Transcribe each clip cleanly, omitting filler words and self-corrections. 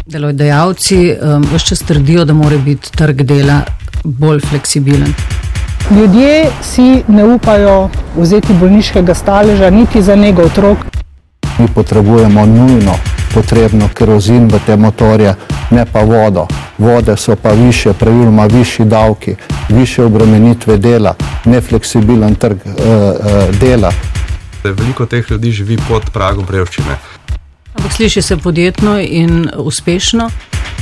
Delodajalci ves čas trdijo, da mora biti trg dela bolj fleksibilen. Ljudje si ne upajo vzeti bolniškega staleža niti za nego otrok. Mi potrebujemo nujno potrebno kerozin v te motorje, ne pa vodo. Vode so pa više, praviloma višji davki, više obremenitve dela, nefleksibilen trg dela. Veliko teh ljudi živi pod pragom revščine. Ampak sliši se podjetno in uspešno.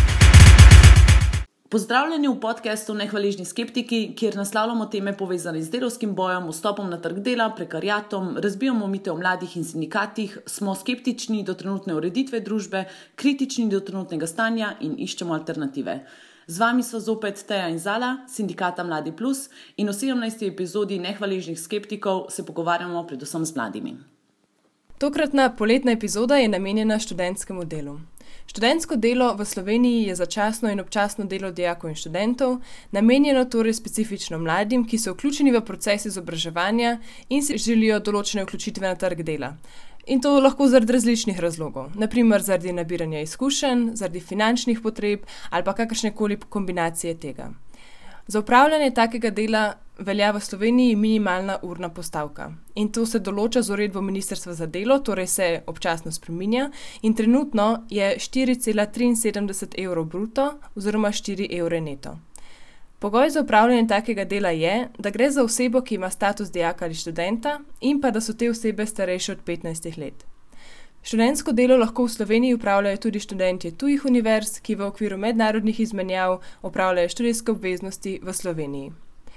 Pozdravljeni v podcastu Nehvaležni skeptiki, kjer naslavljamo teme povezane z delavskim bojem, vstopom na trg dela, prekariatom, razbijamo mite o mladih in sindikatih, smo skeptični do trenutne ureditve družbe, kritični do trenutnega stanja in iščemo alternative. Z vami so zopet Teja in Zala, sindikata Mladi Plus, in v 17. epizodi Nehvaležnih skeptikov se pogovarjamo predvsem z mladimi. Tokratna poletna epizoda je namenjena študentskemu delu. Študentsko delo v Sloveniji je začasno in občasno delo dijakov in študentov, namenjeno torej specifično mladim, ki so vključeni v proces izobraževanja in si želijo določene vključitve na trg dela. In to lahko zaradi različnih razlogov, naprimer zaradi nabiranja izkušenj, zaradi finančnih potreb ali pa kakršnekoli kombinacije tega. Za opravljanje takega dela velja v Sloveniji minimalna urna postavka in to se določa z uredbo Ministrstva za delo, torej se občasno spreminja in trenutno je 4,73 evrov bruto oziroma 4 evre neto. Pogoj za opravljanje takega dela je, da gre za osebo, ki ima status dijaka ali študenta in pa da so te osebe starejše od 15 let. Študentsko delo lahko v Sloveniji upravljajo tudi študentje tujih univerz, ki v okviru mednarodnih izmenjav opravljajo študijske obveznosti v Sloveniji.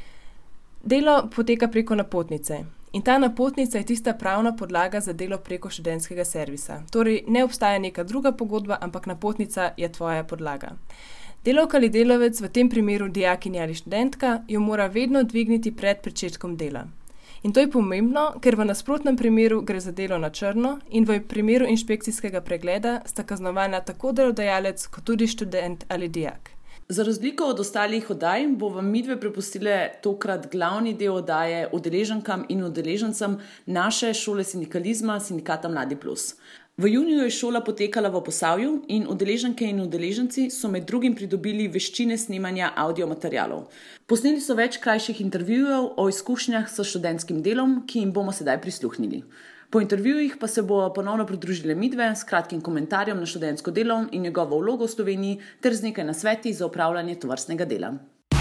Delo poteka preko napotnice in ta napotnica je tista pravna podlaga za delo preko študentskega servisa. Torej ne obstaja neka druga pogodba, ampak napotnica je tvoja podlaga. Delavka ali delavec, v tem primeru dijakinja ali študentka, jo mora vedno dvigniti pred pričetkom dela. In to je pomembno, ker v nasprotnem primeru gre za delo na črno in v primeru inšpekcijskega pregleda sta kaznovana tako delodajalec kot tudi študent ali dijak. Za razliko od ostalih oddaj bo vam midve prepustile tokrat glavni del oddaje udeleženkam in udeležencem naše šole sindikalizma, sindikata Mladi Plus. V juniju je šola potekala v Posavju in udeleženke in udeleženci so med drugim pridobili veščine snemanja audiomaterialov. Posneli so več krajših intervjujev o izkušnjah s študentskim delom, ki jim bomo sedaj prisluhnili. Po intervjujih pa se bo ponovno pridružile midve s kratkim komentarjem na študentsko delo in njegovo vlogo v Sloveniji ter z nekaj nasveti za opravljanje tovrstnega dela.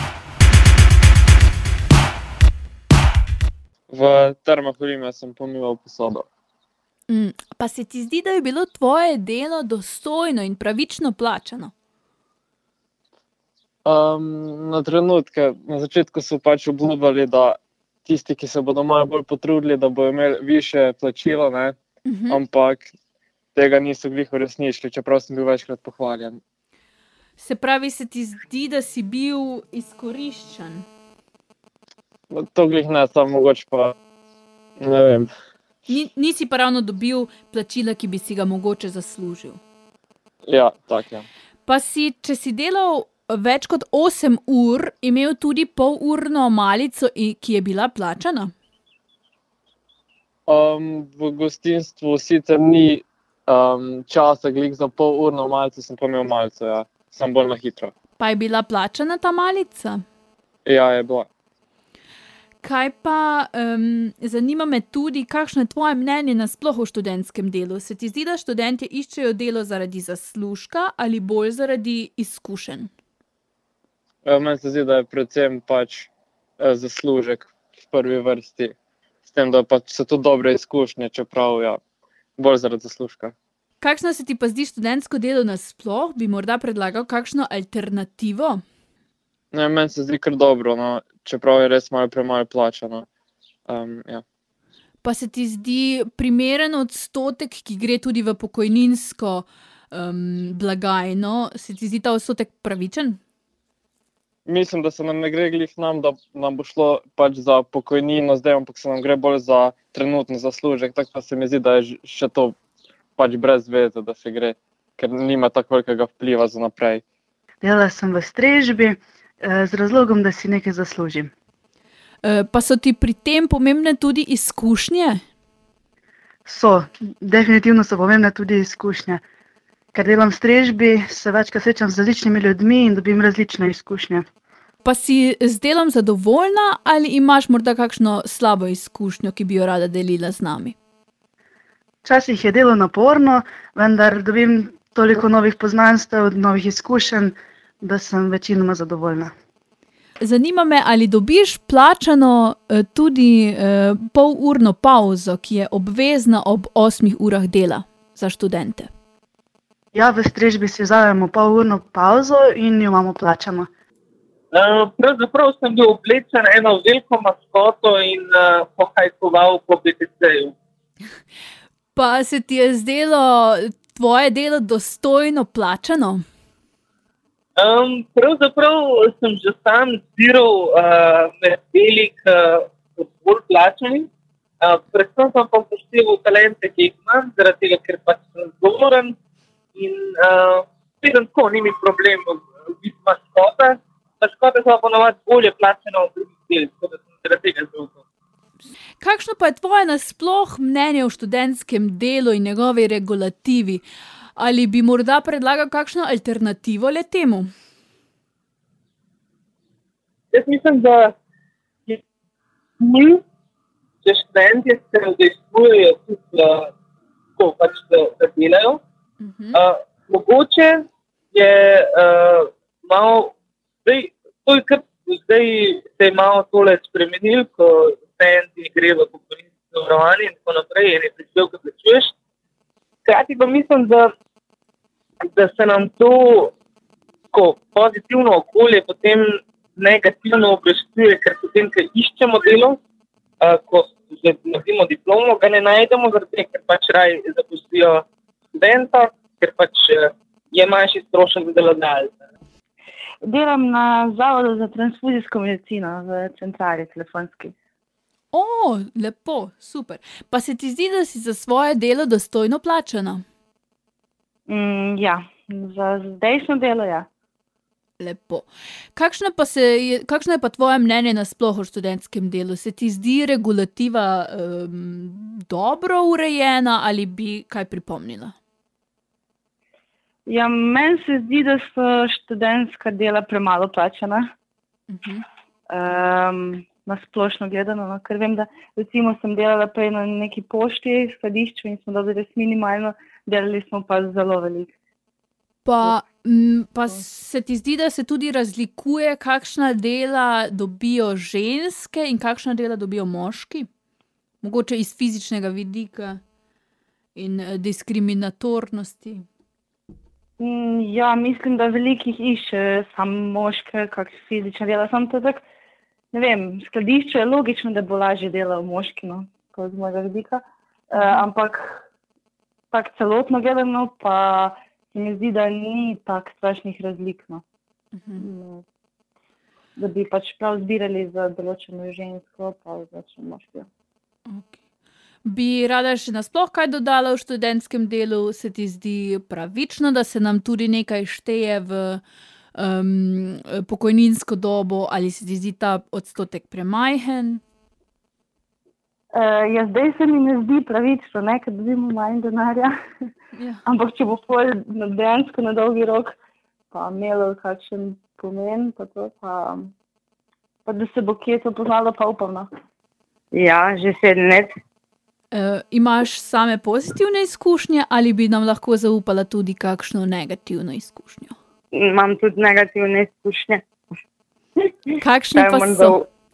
V Termah Olimia sem pomival posodo. Pa se ti zdi, da je bilo tvoje delo dostojno in pravično plačano? Na trenutke, na začetku so pač obljubljali, da tisti, ki se bodo malo bolj potrudili, da bodo imeli više plačilo, ne? Ampak tega niso glih uresničili, čeprav sem bil večkrat pohvaljen. Se pravi, se ti zdi, da si bil izkoriščen? To glih ne, samo mogoče pa, ne vem. Nisi pa ravno dobil plačila, ki bi si ga mogoče zaslužil. Ja, tako je. Pa si, če si delal več kot 8 ur, imel tudi polurno malico, ki je bila plačana? V gostinstvu sicer ni časa glih za polurno malico, sem pa imel malico, ja. Sem bolj na hitro. Pa je bila plačana ta malica? Ja, je bila. Kaj pa, zanima me tudi, kakšno je tvoje mnenje nasploh o študentskem delu? Se ti zdi, da študentje iščejo delo zaradi zaslužka ali bolj zaradi izkušenj? Meni se zdi, da je predvsem pač zaslužek v prvi vrsti. S tem, da pač so to dobre izkušnje, čeprav ja, bolj zaradi zaslužka. Kakšno se ti pa zdi študentsko delo nasploh? Bi morda predlagal kakšno alternativo? Ne, meni se zdi kar dobro, no, čeprav je res malo premalo plačano. Ja. Pa se ti zdi primeren odstotek, ki gre tudi v pokojninsko blagajno, se ti zdi ta odstotek pravičen? Mislim, da se nam ne gre glih nam, da nam bo šlo pač za pokojnino zdaj, ampak se nam gre bolj za trenutni zaslužek, tako pa se mi zdi, da je še to pač brez veze, da se gre, ker nima tako velikega vpliva za naprej. Delala sem v strežbi, z razlogom, da si nekaj zaslužim. Pa so ti pri tem pomembne tudi izkušnje? So, definitivno so pomembne tudi izkušnje. Ker delam v strežbi, se večkrat srečam z različnimi ljudmi in dobim različne izkušnje. Pa si z delom zadovoljna ali imaš morda kakšno slabo izkušnjo, ki bi jo rada delila z nami? Včasih je delo naporno, vendar dobim toliko novih poznanstev, novih izkušenj, da sem večinoma zadovoljna. Zanima me, ali dobiš plačano tudi polurno pauzo, ki je obvezna ob 8 urah dela za študente. Ja, v strežbi si vzamemo polurno pauzo in jo imamo plačano. Pravzaprav sem bil oblečen eno veliko maskoto in pohajkoval po BTC-ju. Pa se ti je zdelo tvoje delo dostojno plačano? Pravzaprav sem že sam zbiral med deli k bolj plačanim. Predvsem sem pa upošteval talente, ki jih imam, zaradi tega, ker pač sem zgovoren in vidim tako, ni mi problem biti maskota. Maskote so pa ponovadi bolje plačane od drugih del, tako da sem zaradi tega zelo. Kakšno pa je tvoje nasploh mnenje o študentskem delu in njegovi regulativi? Ali bi morda predlagal kakšno alternativo le temu? Jaz mislim, da je če študentje se udejstvujejo tudi tako, pač da delajo. Mogoče je malo, zdaj se je malo tole spremenil, ko študenti grejo v pokojninsko zavarovanje in tako naprej, in je prispevke plačuješ. Hkrati pa mislim, da se nam to pozitivno okolje potem negativno obrestuje, ker potem, ker iščemo delo, ko že naredimo diplomo, ga ne najdemo, ker pač raje zaposlijo študenta, ker pač je manjši strošek za delodajalca. Delam na Zavodu za transfuzijsko medicino v centrali telefonski. Lepo, super. Pa se ti zdi, da si za svoje delo dostojno plačana? Ja, za zdajšnjo delo, ja. Lepo. Kakšno je pa tvoje mnenje nasploh o študentskem delu? Se ti zdi regulativa dobro urejena ali bi kaj pripomnila? Ja, meni se zdi, da so študentska dela premalo plačana. Na splošno gledano, ker vem, da recimo sem delala prej na neki pošti, skladišču in smo dobili res minimalno, delali smo pa zelo veliko. Pa se ti zdi, da se tudi razlikuje, kakšna dela dobijo ženske in kakšna dela dobijo moški? Mogoče iz fizičnega vidika in diskriminatornosti? Ja, mislim, da velikih išče samo moške, kak fizična dela. Samo to tako, ne vem, skladišče je logično, da bo lažje delal moški, no, kot z mojega vidika. Ampak tako celotno gledano pa se mi zdi, da ni tako strašnih razlik, no. Da bi pač prav zbirali za določeno žensko, pa za moški. Bi rada še nasploh kaj dodala v študentskem delu? Se ti zdi pravično, da se nam tudi nekaj šteje v pokojninsko dobo, ali se ti zdi ta odstotek premajhen? Ja, zdaj se mi ne zdi pravično, ker dobimo manj denarja. Ampak če bo dejansko na dolgi rok pa imelo kakšen pomen, pa da se bo kje to poznalo, pa upam. Ja, že 7 let. Imaš same pozitivne izkušnje ali bi nam lahko zaupala tudi kakšno negativno izkušnjo? Imam tudi negativne izkušnje. Kakšne pa so?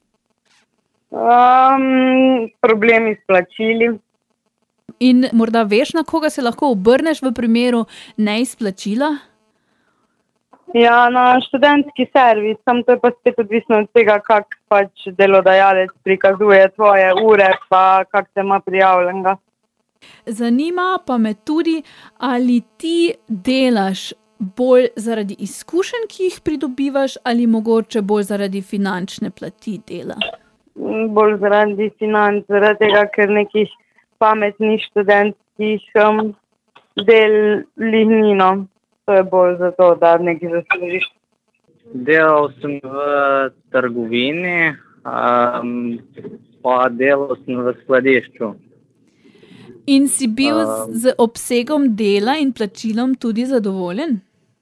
Problemi s plačili. In morda veš, na koga se lahko obrneš v primeru neizplačila? Ja, na študentski servis, samo to je pa spet odvisno od tega, kak pač delodajalec prikazuje tvoje ure, pa kak te ima prijavljenega. Zanima pa me tudi, ali ti delaš bolj zaradi izkušenj, ki jih pridobivaš, ali mogoče bolj zaradi finančne plati dela? Bolj zaradi financ, zaradi tega, ker nekih pametnih študentskih del lihnino. To je bolj zato, da nekaj zaslužiš. Delal sem v trgovini, pa delal sem v skladišču. In si bil z obsegom dela in plačilom tudi zadovoljen?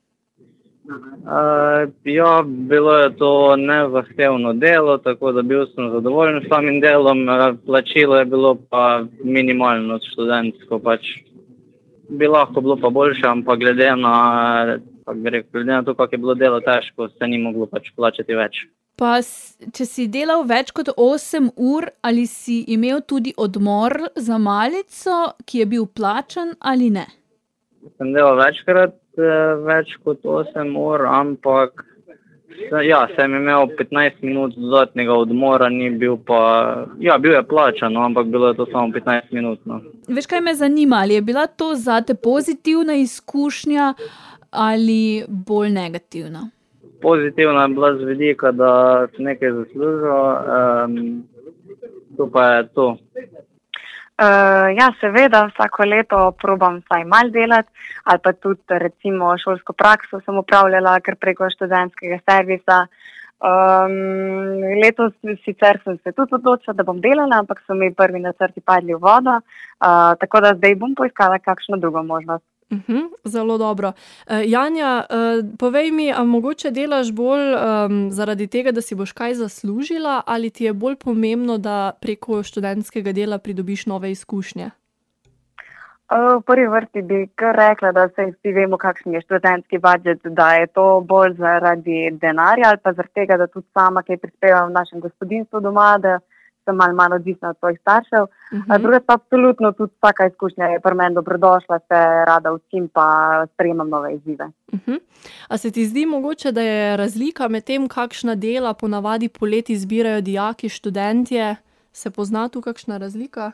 Ja, bilo je to nezahtevno delo, tako da bil sem zadovoljen s samim delom. Plačilo je bilo pa minimalno študentsko, pač bi lahko bilo pa boljše, ampak glede na to, kako je bilo delo težko, se ni moglo pač plačati več. Pa če si delal več kot 8 ur, ali si imel tudi odmor za malico, ki je bil plačan ali ne? Sem delal večkrat več kot 8 ur, ampak ja, sem imel 15 minut dodatnega odmora, ni bil pa, ja, bil je plačan, ampak bilo je to samo 15 minut. No. Veš, kaj me zanima, ali je bila to zate pozitivna izkušnja ali bolj negativna? Pozitivna je bila z vidika, da sem nekaj zaslužil, to pa je to. Ja, seveda, vsako leto probam vsaj malo delati, ali pa tudi recimo šolsko prakso sem upravljala kar preko študentskega servisa. Letos sicer sem se tudi odločila, da bom delala, ampak so mi prvi načrti padli v vodo, tako da zdaj bom poiskala kakšno drugo možnost. Zelo dobro. Janja, povej mi, a mogoče delaš bolj zaradi tega, da si boš kaj zaslužila, ali ti je bolj pomembno, da preko študentskega dela pridobiš nove izkušnje? V prvi vrsti bi kar rekla, da vsi vemo, kakšen je študentski budžet, da je to bolj zaradi denarja ali pa zaradi tega, da tudi sama kaj prispevam v našem gospodinjstvu doma, da sem malo odvisna od svojih staršev. Druga pa absolutno tudi vsaka izkušnja je pri meni dobrodošla, se rada učim pa sprejemam nove izzive. A se ti zdi mogoče, da je razlika med tem, kakšna dela ponavadi poleti izbirajo dijaki, študentje? Se pozna tu kakšna razlika?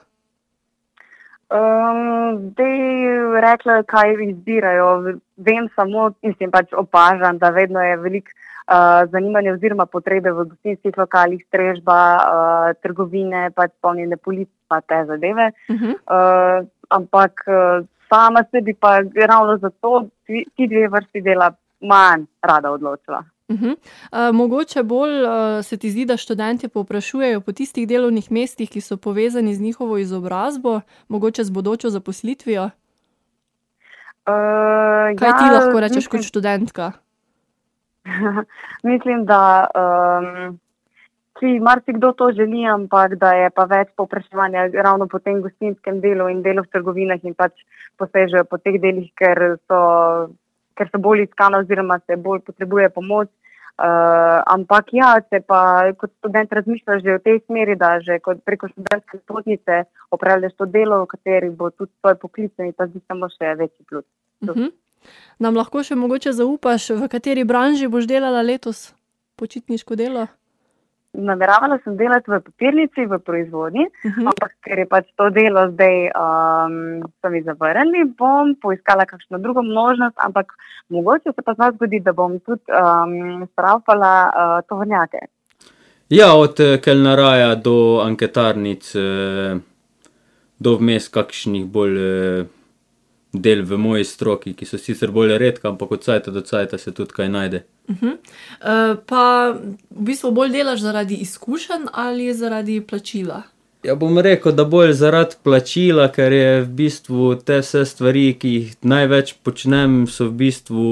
Zdaj rekla, kaj izbirajo. Vem samo, mislim pač opažam, da vedno je veliko zanimanje oziroma potrebe v gostinskih lokalih, strežba, trgovine, pač polnjenje polic, pa te zadeve. Ampak sama sebi pa ravno zato ti dve vrsti dela manj rada odločila. Mogoče bolj se ti zdi, da študentje povprašujejo po tistih delovnih mestih, ki so povezani z njihovo izobrazbo, mogoče z bodočo zaposlitvijo? Kaj ti lahko rečeš kot študentka? Mislim, da marsikdo to želi, ampak da je pa več povpraševanja ravno po tem gostinskem delu in delu v trgovinah in pač posežejo po teh delih, ker so bolj iskana oziroma se bolj potrebuje pomoč. Ampak ja, če pa kot študent razmišljaš že v tej smeri, da že preko študentske potnice opravljaš to delo, v kateri bo tudi tvoj poklicni, pa zdi samo še večji plus. Nam lahko še mogoče zaupaš, v kateri branži boš delala letos počitniško delo? Nameravala sem delati v papirnici, v proizvodnji, ampak ker je pač to delo zdaj so mi zavrnili, bom poiskala kakšno drugo možnost, ampak mogoče se pa zna zgoditi, da bom tudi stravpala tovornjake. Ja, od kelneraja do anketarnic, do vmes kakšnih bolj del v moji stroki, ki so sicer bolj redka, ampak od cajta do cajta se tudi kaj najde. Pa v bistvu bolj delaš zaradi izkušenj ali zaradi plačila? Ja, bom rekel, da bolj zaradi plačila, ker je v bistvu te vse stvari, ki jih največ počnem, so v bistvu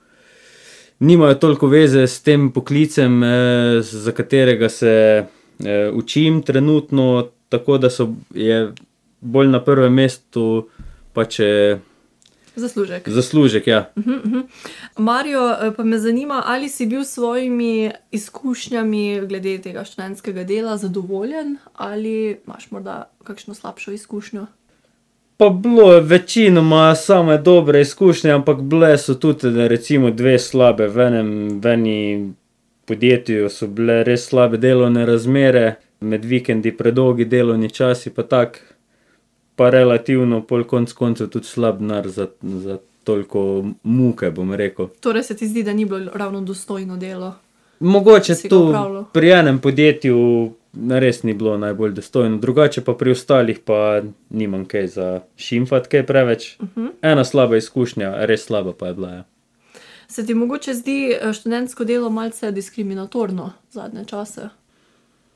nimajo toliko veze s tem poklicem, za katerega se učim trenutno, tako da je bolj na prvem mestu pač Zaslužek. Zaslužek, ja. Mario, pa me zanima, ali si bil s svojimi izkušnjami glede tega študentskega dela zadovoljen ali imaš morda kakšno slabšo izkušnjo? Pa bilo je večinoma same dobre izkušnje, ampak bile so tudi recimo dve slabe. V eni podjetju so bile res slabe delovne razmere, med vikendi predolgi delovni časi pa tak. Pa relativno pol konc koncev tudi slab denar za toliko muke, bom rekel. Torej se ti zdi, da ni bilo ravno dostojno delo? Mogoče tu pri enem podjetju res ni bilo najbolj dostojno, drugače pa pri ostalih pa nimam kaj za šimfat, kaj preveč. Ena slaba izkušnja, res slaba pa je bila, ja. Se ti mogoče zdi študentsko delo malce diskriminatorno zadnje čase?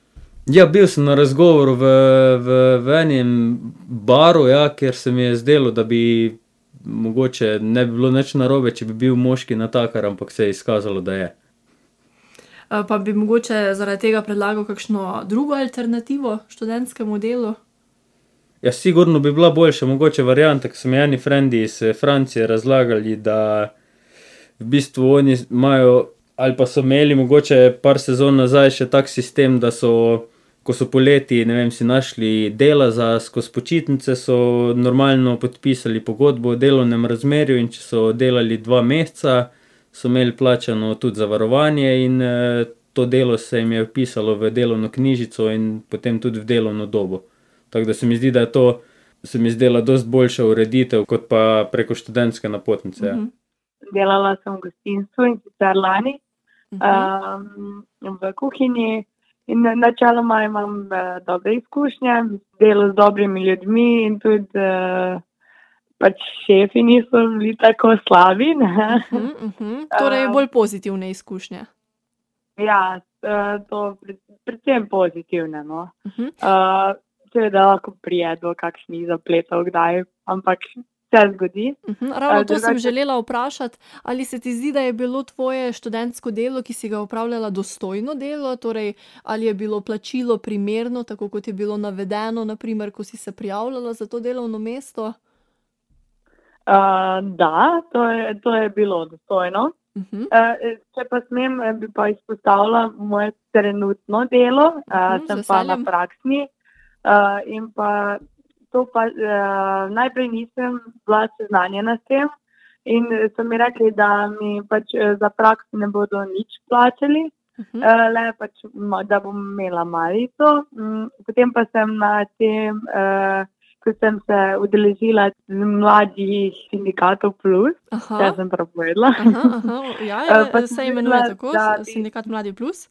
Ja, bil sem na razgovoru v enem baru, ja, ker se mi je zdelo, da bi mogoče ne bi bilo nič narobe, če bi bil moški natakar, ampak se je izkazalo, da je. Pa bi mogoče zaradi tega predlagal kakšno drugo alternativo študentskemu delu? Ja, sigurno bi bila boljša, mogoče varianta, ko so mi eni frendi iz Francije razlagali, da v bistvu oni imajo, ali pa so imeli mogoče par sezon nazaj še tak sistem, da so, ko so poleti, ne vem, si našli dela skozi počitnice, so normalno podpisali pogodbo o delovnem razmerju in če so delali 2 meseca, so imeli plačano tudi zavarovanje in to delo se jim je vpisalo v delovno knjižico in potem tudi v delovno dobo. Tako da se mi zdi, da je to, se mi zdela dosti boljša ureditev, kot pa preko študentske napotnice. Ja. Delala sem v gostinstvu in sicer lani v kuhinji in načeloma imam dobre izkušnje, delo z dobrimi ljudmi in tudi pač šefi niso bili tako slabi. Torej bolj pozitivne izkušnje. Ja, to predvsem pozitivne, no. Seveda lahko prije do kakšnih zapletov kdaj, ampak se zgodi. Ravno to sem želela vprašati, ali se ti zdi, da je bilo tvoje študentsko delo, ki si ga opravljala, dostojno delo, torej ali je bilo plačilo primerno, tako kot je bilo navedeno, naprimer, ko si se prijavljala za to delovno mesto? Da, to je bilo dostojno. Če pa smem, bi pa izpostavila moje trenutno delo, sem pa na praksni in pa to pa najprej nisem bila seznanjena s tem in so mi rekli, da mi pač za prakso ne bodo nič plačali, le pač, da bom imela malico. Potem pa sem na tem, ko sem se udeležila mladih sindikatov plus, ja sem prav povedala. Ja, se imenuje tako, sindikat Mladi plus?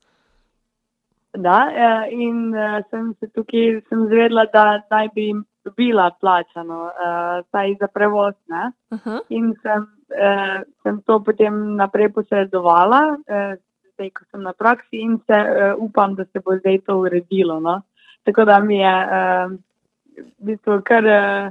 Da, in sem zvedela, da naj bi dobila plačano, saj za prevoz, ne. In sem to potem naprej posredovala, zdaj, ko sem na praksi in upam, da se bo zdaj to uredilo, no. Tako da mi je v bistvu kar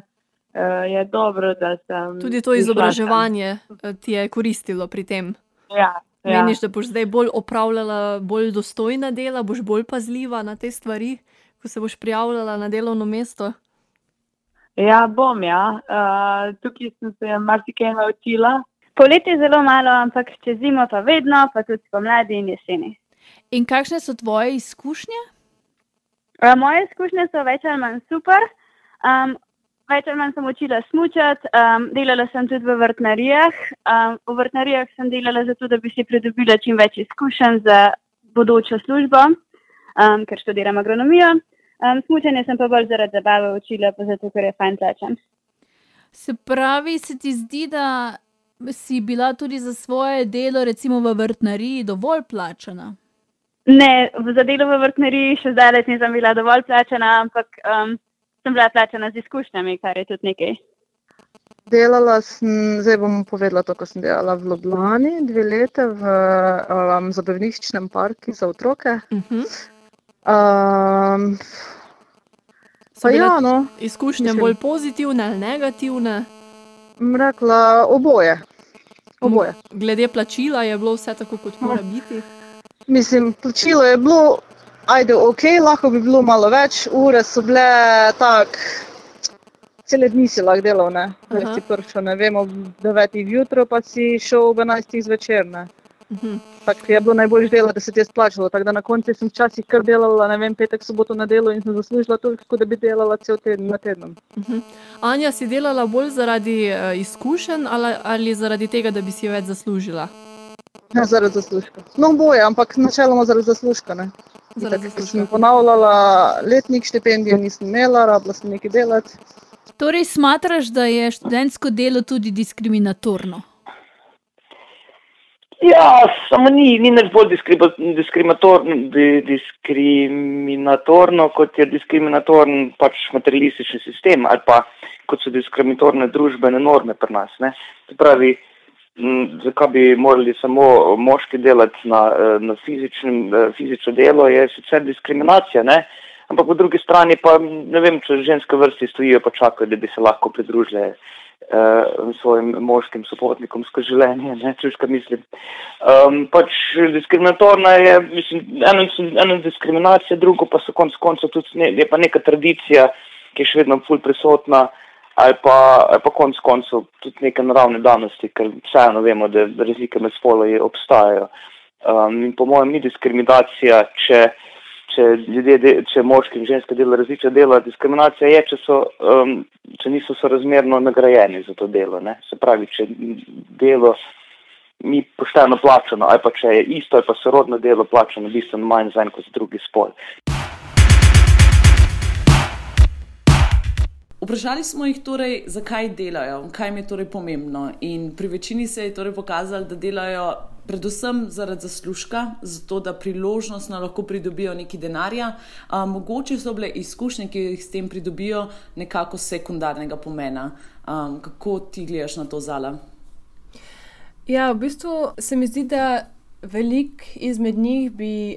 je dobro, da sem... Tudi to izobraževanje ti je koristilo pri tem. Ja. Meniš, da boš zdaj bolj opravljala bolj dostojna dela, boš bolj pazljiva na te stvari, ko se boš prijavljala na delovno mesto? Ja, bom, ja. Tukaj sem se marsikaj naučila. Poleti zelo malo, ampak čez zimo pa vedno, pa tudi pomladi in jeseni. In kakšne so tvoje izkušnje? Moje izkušnje so več ali manj super. Več ali manj sem učila smučati, delala sem tudi v vrtnarijah. V vrtnarijah sem delala zato, da bi si pridobila čim več izkušenj za bodočo službo, ker študiram agronomijo. Smučanje sem pa bolj zaradi zabave učila, pa zato, ker je fajn plačan. Se pravi, se ti zdi, da si bila tudi za svoje delo, recimo v vrtnariji, dovolj plačana? Ne, za delo v vrtnariji še zdaj nisem bila dovolj plačana, ampak sem bila plačana z izkušnjami, kar je tudi nekaj. Delala sem, zdaj bom povedala to, ko sem delala v Ljubljani 2 leta v zabavniščnem parku za otroke. So bile izkušnje bolj pozitivne ali negativne? Rekla oboje. Glede plačila je bilo vse tako, kot mora biti? Mislim, plačilo je bilo, lahko bi bilo malo več, ure so bile cele dni si lahko delal, ne. Si prišel, ne vem, ob 9 jutro, pa si šel ob 11 zvečer, ne. Tako je bilo najbolj delo, da se ti je splačalo, tako da na koncu sem včasih kar delala, ne vem, petek, soboto na delu in sem zaslužila toliko, da bi delala cel teden na tednom. Anja, si delala bolj zaradi izkušenj ali zaradi tega, da bi si več zaslužila? Ne, zaradi zaslužka. No, boje, ampak načeloma zaradi zaslužka, ne. Tako sem ponavljala letnik, štipendijo nisem imela, rabila sem nekaj delati. Torej smatraš, da je študentsko delo tudi diskriminatorno? Ja, samo ni nič bolj diskriminatorno, kot je diskriminatoren pač materialistični sistem ali pa kot so diskriminatorne družbene norme pri nas, ne. Se pravi, zakaj bi morali samo moški delati na fizično delo, je sicer diskriminacija, ne? Ampak po drugi strani pa ne vem, če ženske vrsti stojijo pa čakajo, da bi se lahko pridružile svojim moškim sopotnikom skozi življenje, ne, čuš, kaj mislim. Pač diskriminatorna je, mislim, eno diskriminacija, drugo pa so konec koncev tudi je pa neka tradicija, ki je še vedno ful prisotna, ali pa konec koncev tudi neke naravne danosti, ker vseeno vemo, da razlike med spolovi obstajajo. In po mojem ni diskriminacija, če moški in ženske delajo različna dela, diskriminacija je, če niso sorazmerno nagrajeni za to delo, ne. Se pravi, če delo ni pošteno plačano, ali pa če je isto, ali pa sorodno delo plačano bistveno manj za en kot za drugi spol. Vprašali smo jih torej, zakaj delajo, kaj jim je torej pomembno. In pri večini se je torej pokazalo, da delajo predvsem zaradi zaslužka, zato da priložnostno lahko pridobijo nekaj denarja. Mogoče so bile izkušnje, ki jih s tem pridobijo, nekako sekundarnega pomena. Kako ti gledaš na to, Zala? Ja, v bistvu se mi zdi, da veliko izmed njih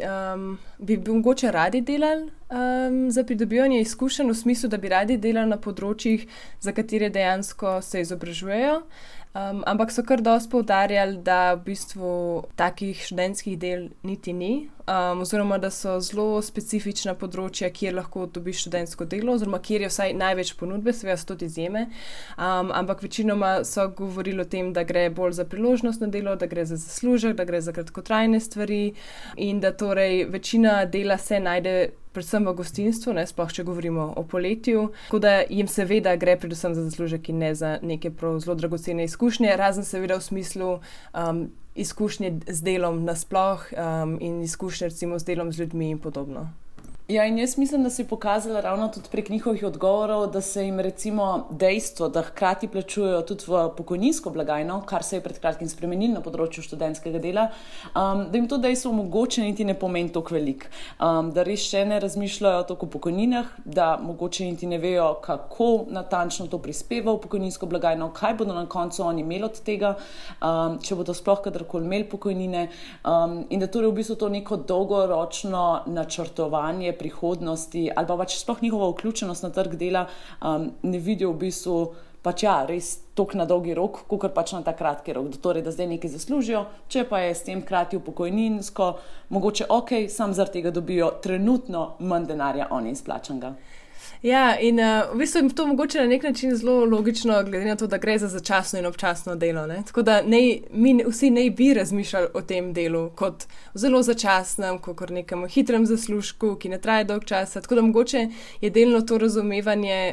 bi mogoče radi delali za pridobivanje izkušenj, v smislu, da bi radi delali na področjih, za katere dejansko se izobražujejo. Ampak so kar dosti poudarjali, da v bistvu takih študentskih del niti ni, oziroma da so zelo specifična področja, kjer lahko dobiš študentsko delo, oziroma kjer je vsaj največ ponudbe, seveda so tudi izjeme, ampak večinoma so govorili o tem, da gre bolj za priložnostno delo, da gre za zaslužek, da gre za kratkotrajne stvari in da torej večina dela se najde predvsem v gostinstvu, ne, sploh če govorimo o poletju, tako da jim seveda gre predvsem za zaslužek in ne za neke prav zelo dragocene izkušnje, razen seveda v smislu izkušnje z delom nasploh in izkušnje recimo z delom z ljudmi in podobno. Ja, in jaz mislim, da se je pokazala ravno tudi prek njihovih odgovorov, da se jim recimo dejstvo, da hkrati plačujejo tudi v pokojninsko blagajno, kar se je pred kratkim spremenilo na področju študentskega dela, da jim to dejstvo mogoče niti ne pomeni toliko veliko. Da res še ne razmišljajo toliko o pokojninah, da mogoče niti ne vejo, kako natančno to prispeva v pokojninsko blagajno, kaj bodo na koncu oni imeli od tega, če bodo sploh kadarkoli imeli pokojnine, in da torej v bistvu to neko dolgoročno načrtovanje prihodnosti ali pa pač sploh njihova vključenost na trg dela ne vidijo v bistvu pač res toliko na dolgi rok, kakor pač na ta kratki rok. Torej, da zdaj nekaj zaslužijo, če pa je s tem hkrati v pokojninsko, mogoče sam zaradi tega dobijo trenutno manj denarja oni izplačanega. Ja, in v bistvu je to mogoče na nek način zelo logično, glede na to, da gre za začasno in občasno delo, ne? Tako da mi vsi ne bi razmišljali o tem delu kot zelo začasnem, kot nekem hitrem zaslužku, ki ne traje dolg časa. Tako da mogoče je delno to razumevanje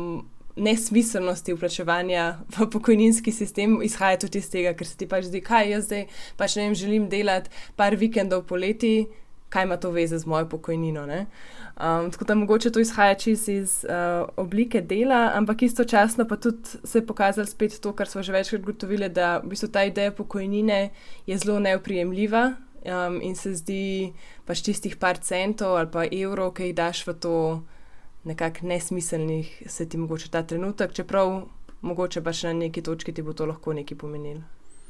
nesmiselnosti vplačevanja v pokojninski sistem izhaja tudi iz tega, ker se ti pač zdi, kaj jaz zdaj pač ne vem, želim delati par vikendov poleti, kaj ima to veze z mojo pokojnino, ne? Tako da mogoče to izhaja čisto iz oblike dela, ampak istočasno pa tudi se je pokazalo spet to, kar smo že večkrat ugotovili, da v bistvu ta ideja pokojnine je zelo neoprijemljiva in se zdi pač tistih par centov ali pa evrov, ki jih daš v to nekako nesmiselnih, se ti mogoče ta trenutek, čeprav mogoče pač na neki točki ti bo to lahko nekaj pomenilo.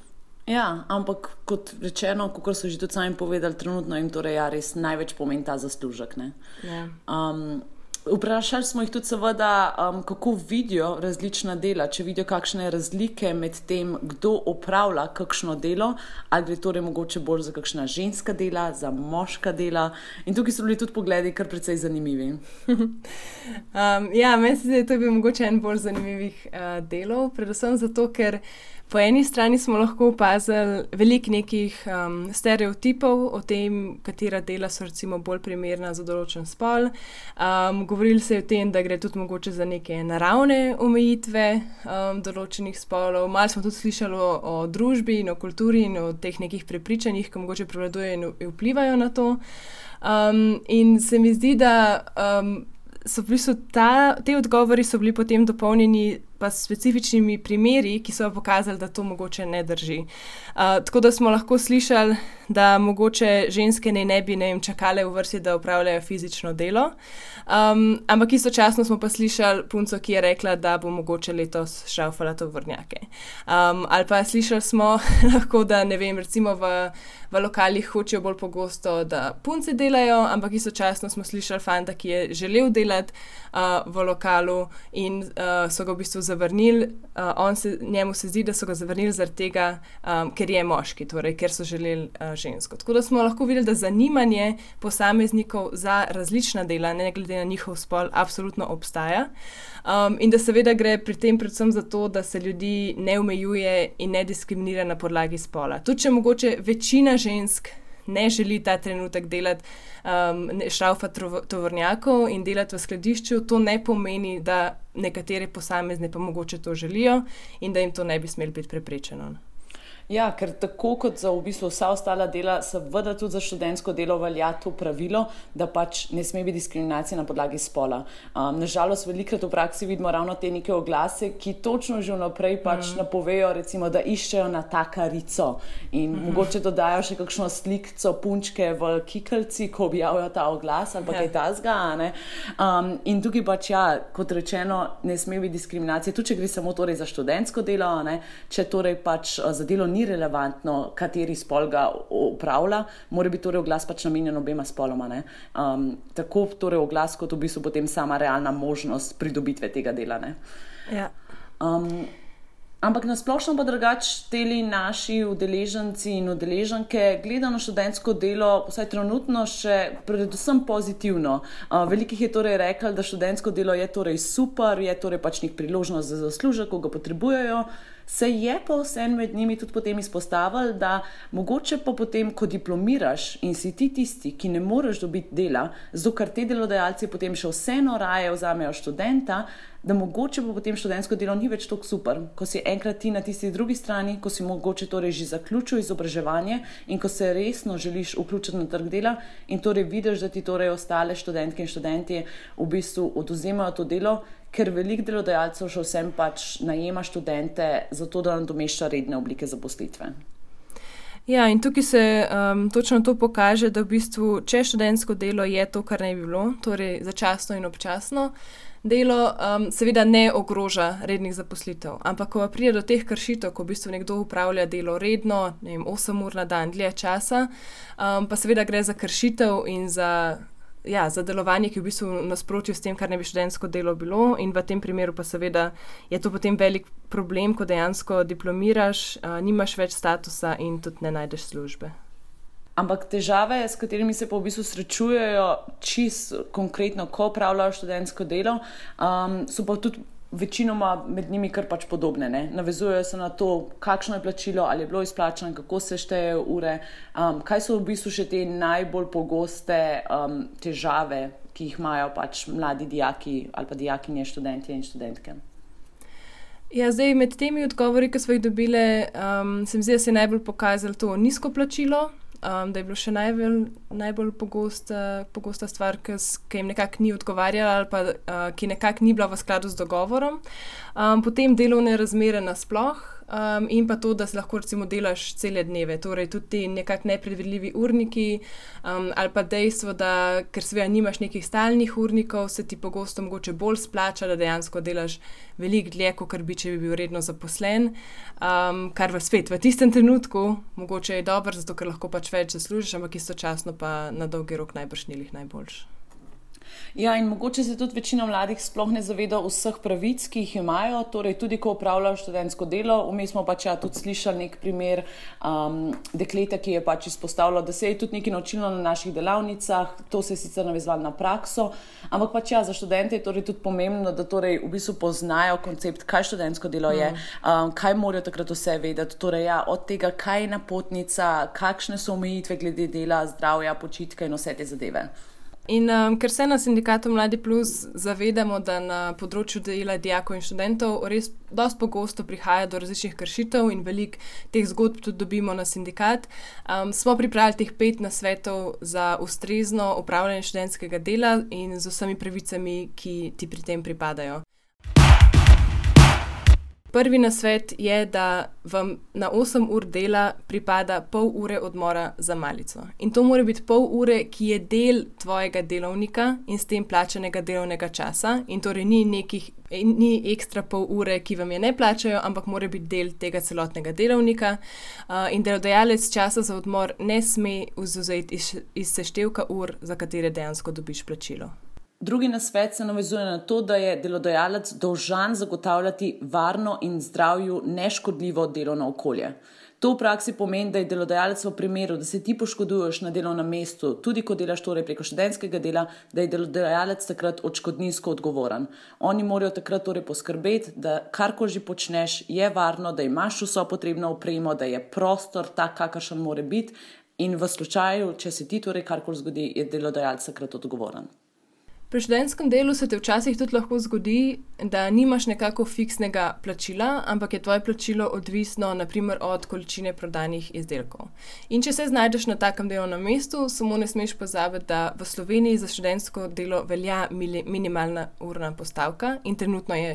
Ja, ampak kot rečeno, kakor so že tudi sami povedali, trenutno jim torej res največ pomeni ta zaslužek, ne. Ja. Vprašali smo jih tudi seveda, kako vidijo različna dela, če vidijo kakšne razlike med tem, kdo opravlja kakšno delo, ali gre torej mogoče bolj za kakšna ženska dela, za moška dela. In tukaj so bili tudi pogledi kar precej zanimivi. Ja, meni se zdi, da to je bil mogoče en bolj zanimivih delov, predvsem zato, ker po eni strani smo lahko opazili veliko nekih stereotipov o tem, katera dela so recimo bolj primerna za določen spol. Govorili se je o tem, da gre tudi mogoče za neke naravne omejitve določenih spolov. Malo smo tudi slišali o družbi in o kulturi in o teh nekih prepričanjih, ki mogoče prevladujejo in vplivajo na to. In se mi zdi, da so v bistvu te odgovori so bili potem dopolnjeni pa s specifičnimi primeri, ki so pokazali, da to mogoče ne drži. Tako da smo lahko slišali, da mogoče ženske ne bi čakale v vrsti, da opravljajo fizično delo, ampak istočasno smo pa slišali punco, ki je rekla, da bo mogoče letos šraufala tovornjake. Ali pa slišali smo lahko, da ne vem, recimo v lokalih hočejo bolj pogosto, da punce delajo, ampak istočasno smo slišali fanta, ki je želel delati v lokalu in so ga v bistvu zavrnili. Njemu se zdi, da so ga zavrnili zaradi tega, ker je moški, torej ker so želeli žensko. Tako da smo lahko videli, da zanimanje posameznikov za različna dela, ne glede na njihov spol, absolutno obstaja. In da seveda gre pri tem predvsem za to, da se ljudi ne omejuje in ne diskriminira na podlagi spola. Tudi če mogoče večina žensk ne želi ta trenutek delati šraufati tovornjakov in delati v skladišču, to ne pomeni, da nekatere posamezne pa mogoče to želijo in da jim to ne bi smelo biti preprečeno. Ja, ker tako kot za v bistvu vsa ostala dela, seveda tudi za študentsko delo velja to pravilo, da pač ne sme biti diskriminacija na podlagi spola. Nažalost, velikrat v praksi vidimo ravno te neke oglase, ki točno že vnaprej pač napovejo, recimo, da iščejo natakarico in mogoče dodajo še kakšno slikco punčke v kikelci, ko objavijo ta oglas ali pa kaj tazga, ne? In tukaj pač, ja, kot rečeno, ne sme biti diskriminacija, tudi če gre samo torej za študentsko delo, ne? Če torej pač za delo ni relevantno, kateri spol ga upravlja, mora biti torej oglas pač namenjen obema spoloma. Ne? Tako torej oglas, kot v bistvu potem sama realna možnost pridobitve tega dela. Ne? Ja. Ampak nasplošno pa drugače teli naši udeleženci in udeleženke gledajo na študentsko delo, vsaj trenutno še predvsem pozitivno. Veliko jih je torej rekli, da študentsko delo je torej super, je torej pač nek priložnost za zaslužek, ko ga potrebujejo. Se je pa vseeno med njimi tudi potem izpostavili, da mogoče pa potem, ko diplomiraš in si ti tisti, ki ne moreš dobiti dela, zato ker te delodajalci potem še vseeno raje vzamejo študenta, da mogoče pa potem študentsko delo ni več tako super. Ko si enkrat ti na tisti drugi strani, ko si mogoče torej že zaključil izobraževanje in ko se resno želiš vključiti na trg dela in torej vidiš, da ti torej ostale študentke in študenti v bistvu odvzemajo to delo, ker veliko delodajalcev še vsem pač najema študente zato, da nadomešča redne oblike zaposlitve. Ja, in tukaj se točno to pokaže, da v bistvu, če študentsko delo je to, kar ne bi bilo, torej začasno in občasno delo, seveda ne ogroža rednih zaposlitev. Ampak, ko pride do teh kršitev, ko v bistvu nekdo upravlja delo redno, ne vem, 8 ur na dan, dlje časa, pa seveda gre za kršitev in za delovanje, ki je v bistvu v nasprotju s tem, kar ne bi študentsko delo bilo, in v tem primeru pa seveda je to potem velik problem, ko dejansko diplomiraš, nimaš več statusa in tudi ne najdeš službe. Ampak težave, s katerimi se pa v bistvu srečujejo čisto konkretno, ko opravljajo študentsko delo, so pa tudi večinoma med njimi kar pač podobne. Ne? Navezujejo se na to, kakšno je plačilo, ali je bilo izplačano, kako se štejejo ure, kaj so v bistvu še te najbolj pogoste težave, ki jih imajo pač mladi dijaki ali pa dijakinje, študentje in študentke. Ja, zdaj med temi odgovori, ki smo jih dobile, se mi zdi, da se je najbolj pokazalo to nizko plačilo, da je bilo še najbolj pogosta stvar, ki jim nekako ni odgovarjala ali pa ki nekako ni bila v skladu z dogovorom. Potem delovne razmere nasploh in pa to, da se lahko recimo delaš cele dneve, torej tudi ti nekako nepredvidljivi urniki ali pa dejstvo, da ker seveda nimaš nekih stalnih urnikov, se ti pogosto mogoče bolj splača, da dejansko delaš veliko dlje, kot bi, če bi bil redno zaposlen, kar v tistem trenutku mogoče je dobro, zato ker lahko pač več zaslužiš, ampak istočasno pa na dolgi rok najbrž ni najboljš. Ja, in mogoče se tudi večina mladih sploh ne zaveda vseh pravic, ki jih imajo, torej tudi ko opravljajo študentsko delo. Vmes smo pač tudi slišali nek primer dekleta, ki je pač izpostavilo, da se je tudi nekaj naučilo na naših delavnicah, to se je sicer navezalo na prakso, ampak pač za študente je torej tudi pomembno, da torej v bistvu poznajo koncept, kaj študentsko delo je, kaj morajo takrat vse vedeti, torej od tega, kaj je napotnica, kakšne so omejitve glede dela, zdravja, počitka in vse te zadeve. In ker se na sindikatu Mladi Plus zavedamo, da na področju dela dijakov in študentov res dosti pogosto prihaja do različnih kršitev in veliko teh zgodb tudi dobimo na sindikat, smo pripravili teh 5 nasvetov za ustrezno upravljanje študentskega dela in z vsemi pravicami, ki ti pri tem pripadajo. prvi nasvet je, da vam na 8 ur dela pripada pol ure odmora za malico. In to mora biti pol ure, ki je del tvojega delovnika in s tem plačanega delovnega časa. In torej ni ekstra pol ure, ki vam je ne plačajo, ampak mora biti del tega celotnega delovnika. In delodajalec časa za odmor ne sme izvzeti iz seštevka ur, za katere dejansko dobiš plačilo. Drugi nasvet se navezuje na to, da je delodajalec dolžan zagotavljati varno in zdravju neškodljivo delovno okolje. To v praksi pomeni, da je delodajalec v primeru, da se ti poškoduješ na delovnem mestu, tudi ko delaš torej preko študentskega dela, da je delodajalec takrat odškodninsko odgovoren. Oni morajo takrat torej poskrbeti, da karkoli že počneš, je varno, da imaš vso potrebno opremo, da je prostor tak, kakršen mora biti in v slučaju, če se ti torej karkoli zgodi, je delodajalec takrat odgovoren. Pri študentskem delu se te včasih tudi lahko zgodi, da nimaš nekako fiksnega plačila, ampak je tvoje plačilo odvisno naprimer od količine prodanih izdelkov. In če se znajdeš na takem delovnem mestu, samo ne smeš pozabiti, da v Sloveniji za študentsko delo velja minimalna urna postavka in trenutno je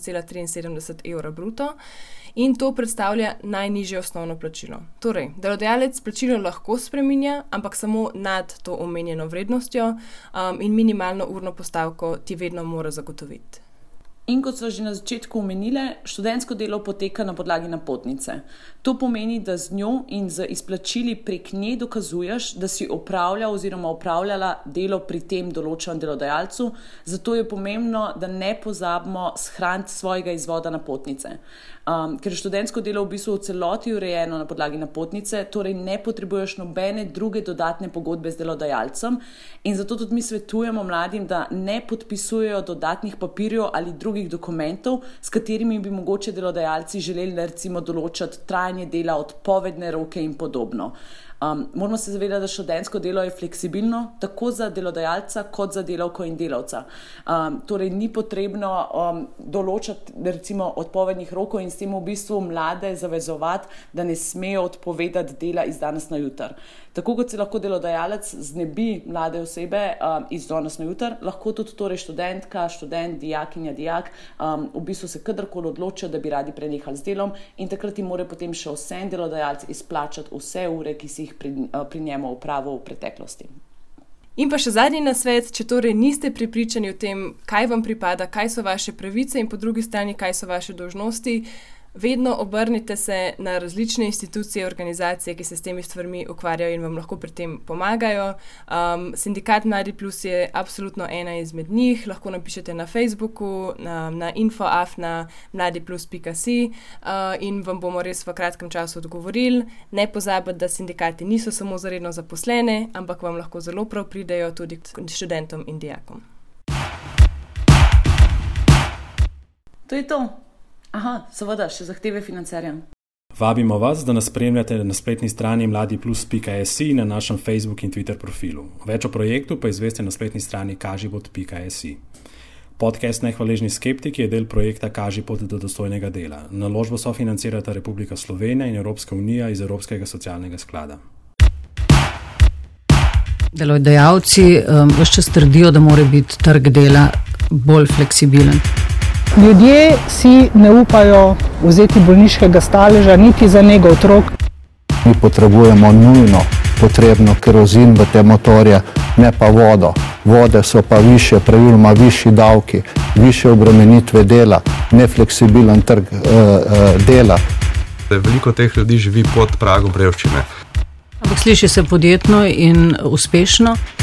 4,73 evra bruto. In to predstavlja najnižje osnovno plačilo. Torej, delodajalec plačilo lahko spreminja, ampak samo nad to omenjeno vrednostjo in minimalno urno postavko ti vedno mora zagotoviti. In kot so že na začetku omenile, študentsko delo poteka na podlagi napotnice. To pomeni, da z njo in z izplačili prek nje dokazuješ, da si opravljal oziroma opravljala delo pri tem določenem delodajalcu, zato je pomembno, da ne pozabimo shraniti svojega izvoda napotnice. Ker je študentsko delo v bistvu v celoti urejeno na podlagi napotnice, torej ne potrebuješ nobene druge dodatne pogodbe z delodajalcem in zato tudi mi svetujemo mladim, da ne podpisujejo dodatnih papirjev ali drugih dokumentov, s katerimi bi mogoče delodajalci želeli recimo določati trajanje dela, odpovedne roke in podobno. Moramo se zavedati, da študentsko delo je fleksibilno, tako za delodajalca kot za delavko in delavca. Torej ni potrebno določati recimo odpovednih rokov in s tem v bistvu mlade zavezovati, da ne smejo odpovedati dela iz danes na jutr. Tako kot se lahko delodajalec znebi mlade osebe iz danes na jutr, lahko tudi torej študentka, študent, dijakinja, dijak v bistvu se kadarkoli odločijo, da bi radi prenehali z delom in takrat jim mora potem še vsem delodajalec izplačati vse ure, ki si jih pri njemu opravil v preteklosti. In pa še zadnji nasvet, če torej niste prepričani o tem, kaj vam pripada, kaj so vaše pravice in po drugi strani, kaj so vaše dolžnosti, vedno obrnite se na različne institucije, organizacije, ki se s temi stvarmi ukvarjajo in vam lahko pri tem pomagajo. Sindikat Mladi Plus je absolutno ena izmed njih, lahko napišete na Facebooku, na info@mladiplus.si in vam bomo res v kratkem času odgovorili. Ne pozabite, da sindikati niso samo za redno zaposlene, ampak vam lahko zelo prav pridejo tudi študentom in dijakom. To je to. Aha, seveda, še zahteve financerja. Vabimo vas, da nas spremljate na spletni strani mladiplus.si in na našem Facebook in Twitter profilu. Več o projektu pa izveste na spletni strani kažipot.si. Podcast Nehvaležni skeptiki je del projekta Kažipot do dostojnega dela. Naložbo sofinancirata Republika Slovenija in Evropska unija iz Evropskega socialnega sklada. Delodajalci ves čas trdijo, da mora biti trg dela bolj fleksibilen. Ljudje si ne upajo vzeti bolniškega staleža niti za nego otrok. Mi potrebujemo nujno potrebno kerozin v te motorje, ne pa vodo. Vode so pa više, praviloma višji davki, više obremenitve dela, nefleksibilen trg dela. Veliko teh ljudi živi pod pragom revščine. Ampak sliši se podjetno in uspešno.